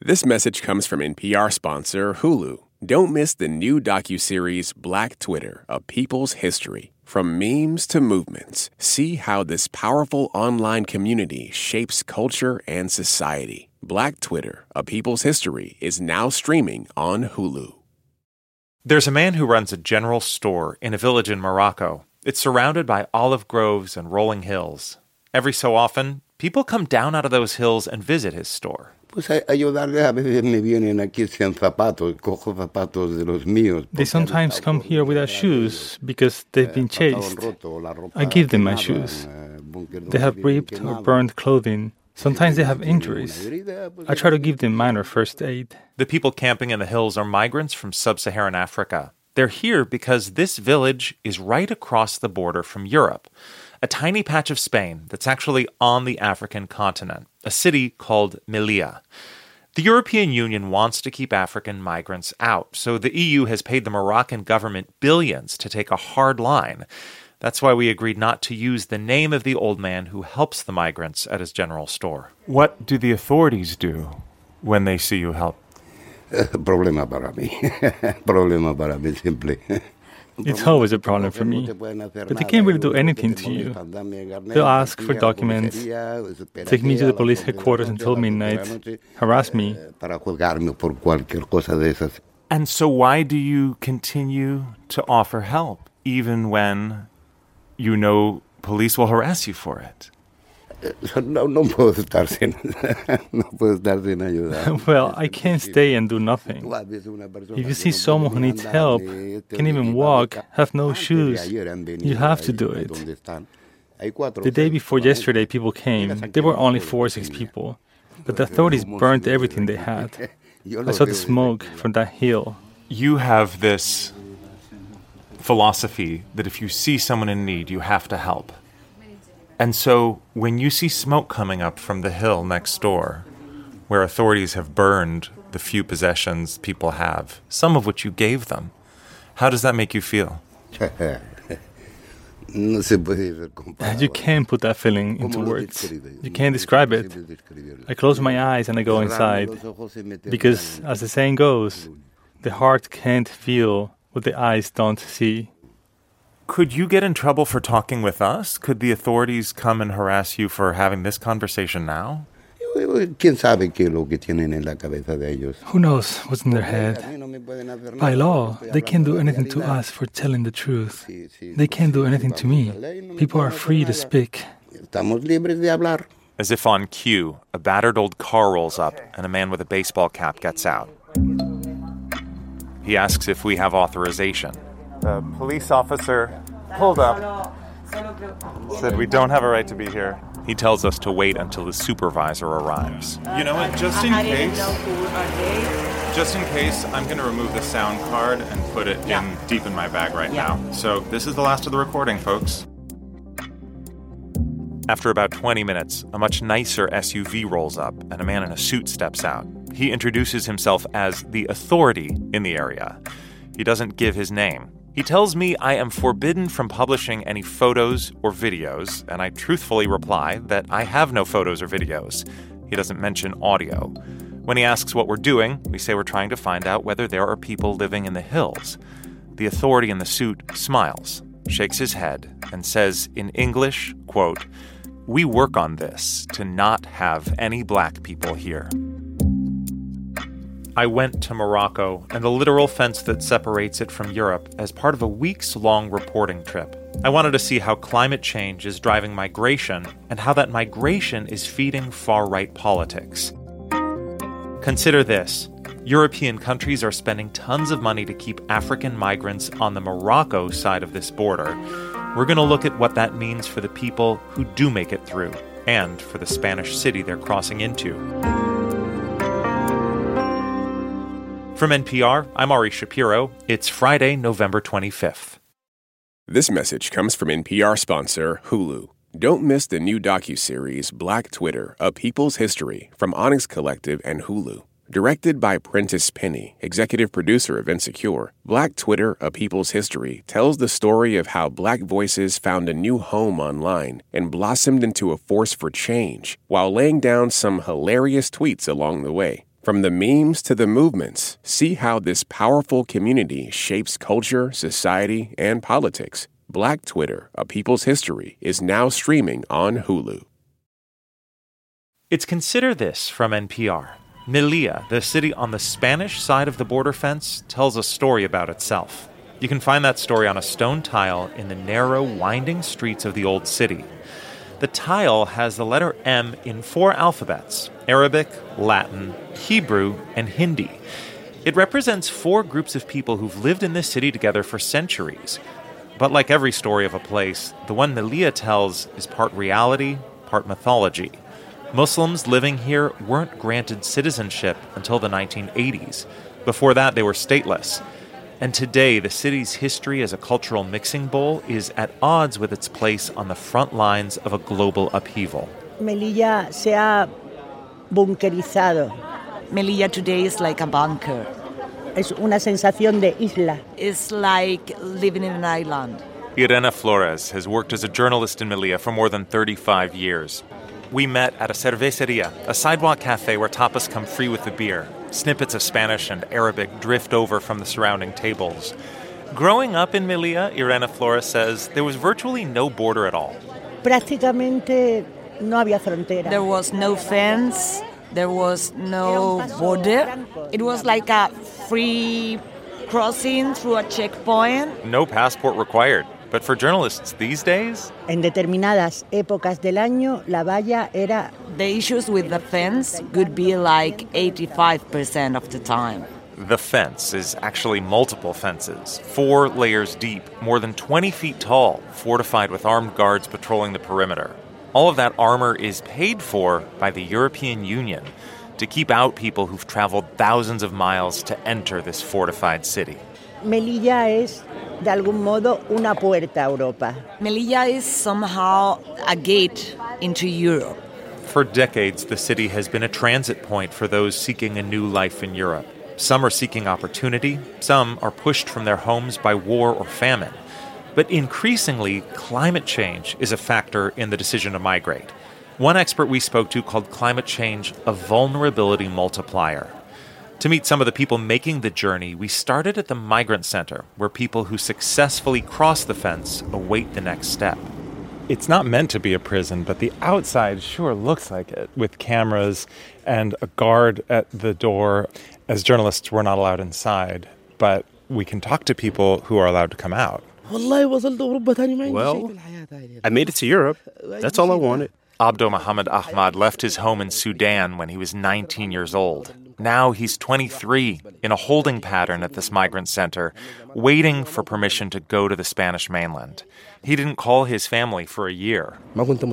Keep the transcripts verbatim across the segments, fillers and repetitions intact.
This message comes from N P R sponsor Hulu. Don't miss the new docuseries Black Twitter, A People's History. From memes to movements, see how this powerful online community shapes culture and society. Black Twitter, A People's History is now streaming on Hulu. There's a man who runs a general store in a village in Morocco. It's surrounded by olive groves and rolling hills. Every so often, people come down out of those hills and visit his store. They sometimes come here without shoes because they've been chased. I give them my shoes. They have ripped or burned clothing. Sometimes they have injuries. I try to give them minor first aid. The people camping in the hills are migrants from sub-Saharan Africa. They're here because this village is right across the border from Europe, a tiny patch of Spain that's actually on the African continent, a city called Melilla. The European Union wants to keep African migrants out, so the E U has paid the Moroccan government billions to take a hard line. That's why we agreed not to use the name of the old man who helps the migrants at his general store. What do the authorities do when they see you help? Problema para mí. Problema para mí, simply. It's always a problem for me, but they can't really do anything to you. They'll ask for documents, take me to the police headquarters until midnight, harass me. And so why do you continue to offer help, even when you know police will harass you for it? Well, I can't stay and do nothing. If you see someone who needs help, can't even walk, have no shoes, you have to do it. The day before yesterday, people came. There were only four or six people, but the authorities burned everything they had. I saw the smoke from that hill. You have this philosophy that if you see someone in need, you have to help. And so when you see smoke coming up from the hill next door, where authorities have burned the few possessions people have, some of which you gave them, how does that make you feel? You can't put that feeling into words. You can't describe it. I close my eyes and I go inside. Because, as the saying goes, the heart can't feel what the eyes don't see. Could you get in trouble for talking with us? Could the authorities come and harass you for having this conversation now? Who knows what's in their head? By law, they can't do anything to us for telling the truth. They can't do anything to me. People are free to speak. As if on cue, a battered old car rolls up and a man with a baseball cap gets out. He asks if we have authorization. The police officer pulled up, said we don't have a right to be here. He tells us to wait until the supervisor arrives. You know what, just in case, just in case, I'm going to remove the sound card and put it in deep in my bag right now. So this is the last of the recording, folks. After about twenty minutes, a much nicer S U V rolls up and a man in a suit steps out. He introduces himself as the authority in the area. He doesn't give his name. He tells me I am forbidden from publishing any photos or videos, and I truthfully reply that I have no photos or videos. He doesn't mention audio. When he asks what we're doing, we say we're trying to find out whether there are people living in the hills. The authority in the suit smiles, shakes his head, and says in English, quote, "We work on this to not have any black people here." I went to Morocco and the literal fence that separates it from Europe as part of a weeks-long reporting trip. I wanted to see how climate change is driving migration and how that migration is feeding far-right politics. Consider this. European countries are spending tons of money to keep African migrants on the Morocco side of this border. We're going to look at what that means for the people who do make it through and for the Spanish city they're crossing into. From N P R, I'm Ari Shapiro. It's Friday, November twenty-fifth. This message comes from N P R sponsor Hulu. Don't miss the new docuseries Black Twitter, A People's History from Onyx Collective and Hulu. Directed by Prentice Penny, executive producer of Insecure, Black Twitter, A People's History tells the story of how Black voices found a new home online and blossomed into a force for change while laying down some hilarious tweets along the way. From the memes to the movements, see how this powerful community shapes culture, society, and politics. Black Twitter, A People's History, is now streaming on Hulu. It's Consider This from N P R. Melilla, the city on the Spanish side of the border fence, tells a story about itself. You can find that story on a stone tile in the narrow, winding streets of the old city. The tile has the letter M in four alphabets: Arabic, Latin, Hebrew, and Hindi. It represents four groups of people who've lived in this city together for centuries. But like every story of a place, the one Melilla tells is part reality, part mythology. Muslims living here weren't granted citizenship until the nineteen eighties. Before that, they were stateless. And today, the city's history as a cultural mixing bowl is at odds with its place on the front lines of a global upheaval. Melilla se ha bunkerizado. Melilla today is like a bunker. Es una sensación de isla. It's like living in an island. Irene Flores has worked as a journalist in Melilla for more than thirty-five years. We met at a cerveceria, a sidewalk cafe where tapas come free with the beer. Snippets of Spanish and Arabic drift over from the surrounding tables. Growing up in Melilla, Irene Flores says there was virtually no border at all. Prácticamente no había frontera. There was no fence. There was no border. It was like a free crossing through a checkpoint. No passport required. But for journalists these days, en determinadas épocas del año, la valla era... The issues with the fence could be like eighty-five percent of the time. The fence is actually multiple fences, four layers deep, more than twenty feet tall, fortified with armed guards patrolling the perimeter. All of that armor is paid for by the European Union to keep out people who've traveled thousands of miles to enter this fortified city. Melilla es, de algún modo, una puerta a Europa. Melilla is somehow a gate into Europe. For decades, the city has been a transit point for those seeking a new life in Europe. Some are seeking opportunity, some are pushed from their homes by war or famine. But increasingly, climate change is a factor in the decision to migrate. One expert we spoke to called climate change a vulnerability multiplier. To meet some of the people making the journey, we started at the Migrant Center, where people who successfully cross the fence await the next step. It's not meant to be a prison, but the outside sure looks like it, with cameras and a guard at the door. As journalists, we're not allowed inside, but we can talk to people who are allowed to come out. Well, I made it to Europe. That's all I wanted. Abdo Mohamed Ahmad left his home in Sudan when he was nineteen years old. Now he's twenty-three, in a holding pattern at this migrant center, waiting for permission to go to the Spanish mainland. He didn't call his family for a year. I didn't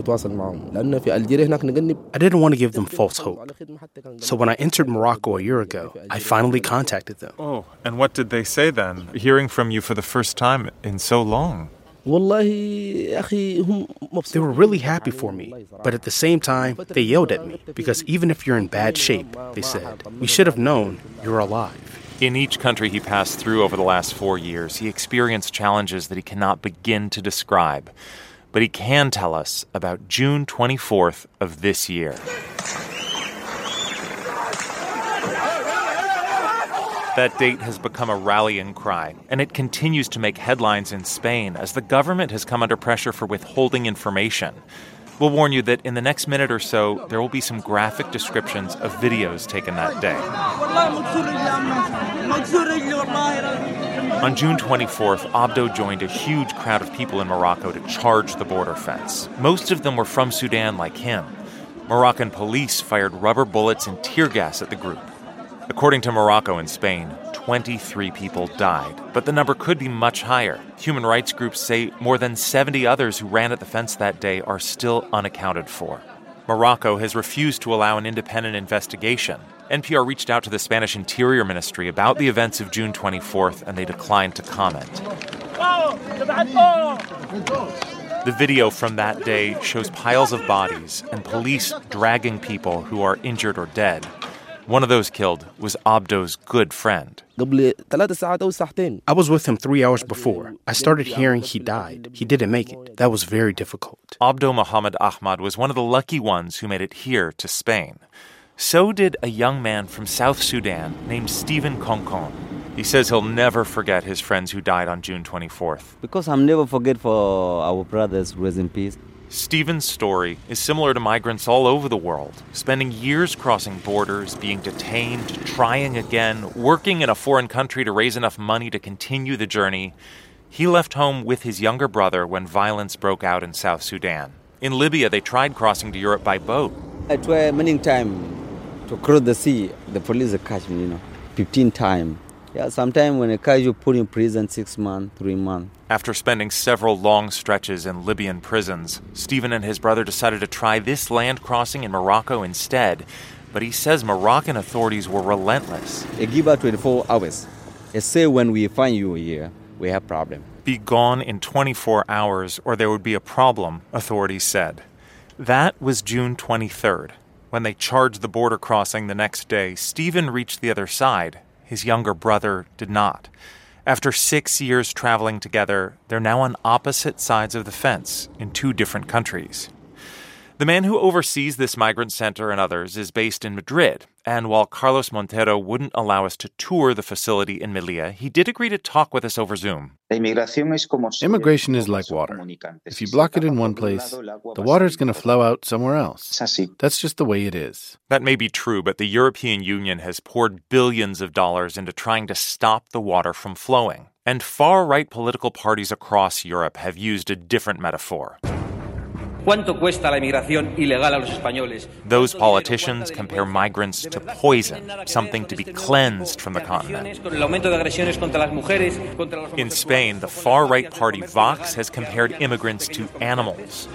want to give them false hope. So when I entered Morocco a year ago, I finally contacted them. Oh, and what did they say then, hearing from you for the first time in so long? They were really happy for me, but at the same time, they yelled at me, because even if you're in bad shape, they said, we should have known you're alive. In each country he passed through over the last four years, he experienced challenges that he cannot begin to describe. But he can tell us about June twenty-fourth of this year. That date has become a rallying cry, and it continues to make headlines in Spain as the government has come under pressure for withholding information. We'll warn you that in the next minute or so, there will be some graphic descriptions of videos taken that day. On June twenty-fourth, Abdo joined a huge crowd of people in Morocco to charge the border fence. Most of them were from Sudan like him. Moroccan police fired rubber bullets and tear gas at the group. According to Morocco and Spain, twenty-three people died, but the number could be much higher. Human rights groups say more than seventy others who ran at the fence that day are still unaccounted for. Morocco has refused to allow an independent investigation. N P R reached out to the Spanish Interior Ministry about the events of June twenty-fourth, and they declined to comment. The video from that day shows piles of bodies and police dragging people who are injured or dead. One of those killed was Abdo's good friend. I was with him three hours before. I started hearing he died. He didn't make it. That was very difficult. Abdo Mohamed Ahmad was one of the lucky ones who made it here to Spain. So did a young man from South Sudan named Stephen Konkon. He says he'll never forget his friends who died on June twenty-fourth. Because I'll never forget for our brothers, rest in peace. Stephen's story is similar to migrants all over the world, spending years crossing borders, being detained, trying again, working in a foreign country to raise enough money to continue the journey. He left home with his younger brother when violence broke out in South Sudan. In Libya, they tried crossing to Europe by boat. I tried many times to cross the sea. The police catch me, you know, fifteen times. Yeah, sometimes when they catch you, put in prison six months, three months. After spending several long stretches in Libyan prisons, Stephen and his brother decided to try this land crossing in Morocco instead. But he says Moroccan authorities were relentless. They give us twenty-four hours. They say when we find you here, we have problem. Be gone in twenty-four hours or there would be a problem, authorities said. That was June twenty-third. When they charged the border crossing the next day, Stephen reached the other side. His younger brother did not. After six years traveling together, they're now on opposite sides of the fence in two different countries. The man who oversees this migrant center and others is based in Madrid, and while Carlos Montero wouldn't allow us to tour the facility in Melilla, he did agree to talk with us over Zoom. Immigration is like water. If you block it in one place, the water is going to flow out somewhere else. That's just the way it is. That may be true, but the European Union has poured billions of dollars into trying to stop the water from flowing. And far-right political parties across Europe have used a different metaphor. Those politicians compare migrants to poison, something to be cleansed from the continent. In Spain, the far-right party Vox has compared immigrants to animals.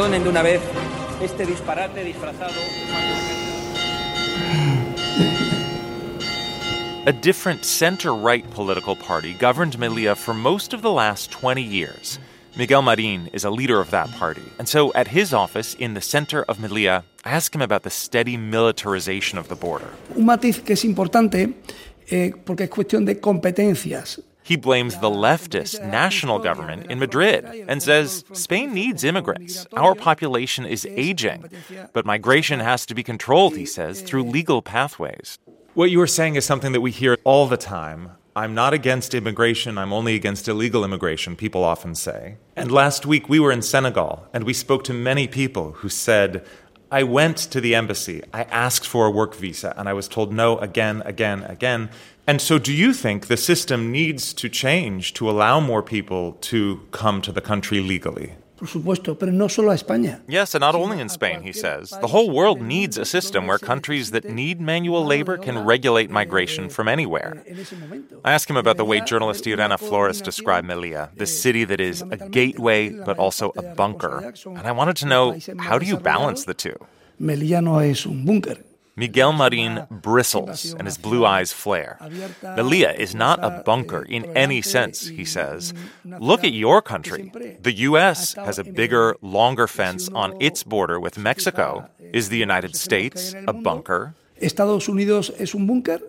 A different center-right political party governed Melilla for most of the last twenty years. Miguel Marin is a leader of that party. And so at his office in the center of Melilla, I asked him about the steady militarization of the border. Un matiz que es importante eh, porque es cuestión de competencias. He blames the leftist national government in Madrid and says Spain needs immigrants. Our population is aging. But migration has to be controlled, he says, through legal pathways. What you were saying is something that we hear all the time. I'm not against immigration, I'm only against illegal immigration, people often say. And last week we were in Senegal, and we spoke to many people who said, I went to the embassy, I asked for a work visa, and I was told no again, again, again. And so do you think the system needs to change to allow more people to come to the country legally? Por supuesto, pero no solo a España. Yes, and not only in Spain, he says. The whole world needs a system where countries that need manual labor can regulate migration from anywhere. I asked him about the way journalist Irene Flores described Melilla, the city that is a gateway but also a bunker. And I wanted to know, how do you balance the two? Melilla no es un búnker. Miguel Marin bristles and his blue eyes flare. Melilla is not a bunker in any sense, he says. Look at your country. The U S has a bigger, longer fence on its border with Mexico. Is the United States a bunker? Estados Unidos es un búnker?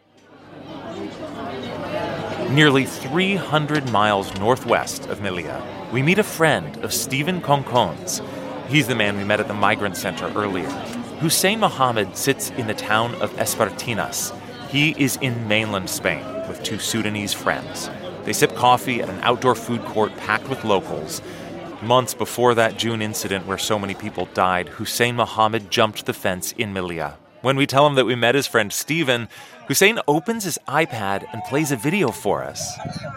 Nearly three hundred miles northwest of Melilla, we meet a friend of Stephen Konkon's. He's the man we met at the migrant center earlier. Hussein Mohammed sits in the town of Espartinas. He is in mainland Spain with two Sudanese friends. They sip coffee at an outdoor food court packed with locals. Months before that June incident where so many people died, Hussein Mohammed jumped the fence in Melilla. When we tell him that we met his friend Stephen, Hussein opens his iPad and plays a video for us.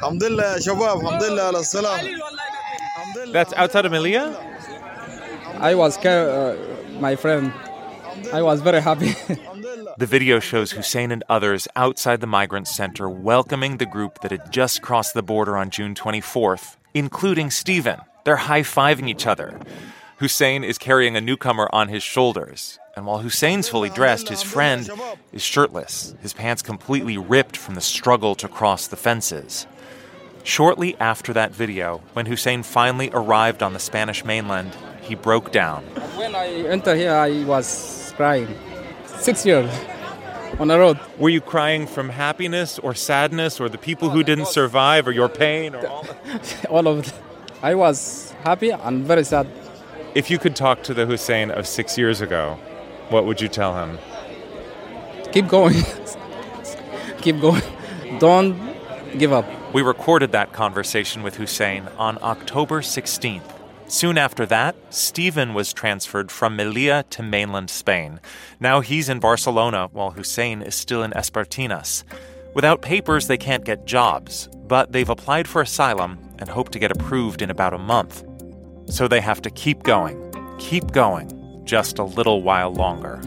That's outside of Melilla? I was scared, uh, my friend. I was very happy. The video shows Hussein and others outside the migrant center welcoming the group that had just crossed the border on June twenty-fourth, including Stephen. They're high-fiving each other. Hussein is carrying a newcomer on his shoulders. And while Hussein's fully dressed, his friend is shirtless, his pants completely ripped from the struggle to cross the fences. Shortly after that video, when Hussein finally arrived on the Spanish mainland, he broke down. When I entered here, I was crying. Six years on the road. Were you crying from happiness or sadness or the people who didn't survive or your pain or all that? All of it. I was happy and very sad. If you could talk to the Hussein of six years ago, what would you tell him? keep going. Keep going. Don't give up. We recorded that conversation with Hussein on October sixteenth. Soon after that, Stephen was transferred from Melilla to mainland Spain. Now he's in Barcelona, while Hussein is still in Espartinas. Without papers, they can't get jobs, but they've applied for asylum and hope to get approved in about a month. So they have to keep going, keep going, just a little while longer.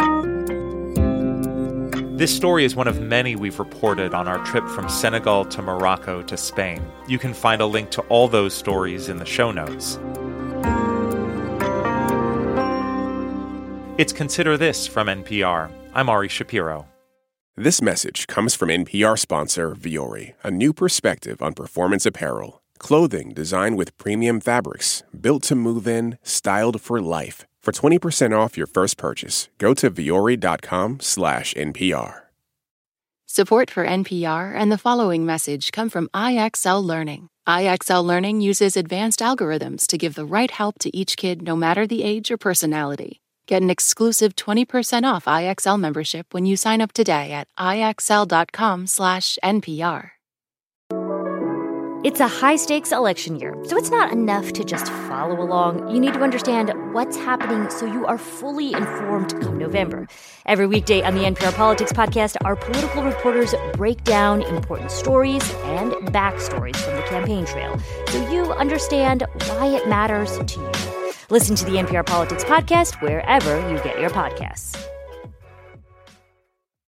This story is one of many we've reported on our trip from Senegal to Morocco to Spain. You can find a link to all those stories in the show notes. It's Consider This from N P R. I'm Ari Shapiro. This message comes from N P R sponsor Vuori, a new perspective on performance apparel. Clothing designed with premium fabrics, built to move in, styled for life. For twenty percent off your first purchase, go to vuori.com slash NPR. Support for N P R and the following message come from I X L Learning. I X L Learning uses advanced algorithms to give the right help to each kid no matter the age or personality. Get an exclusive twenty percent off I X L membership when you sign up today at ixl.com slash NPR. It's a high-stakes election year, so it's not enough to just follow along. You need to understand what's happening so you are fully informed come November. Every weekday on the N P R Politics Podcast, our political reporters break down important stories and backstories from the campaign trail so you understand why it matters to you. Listen to the N P R Politics Podcast wherever you get your podcasts.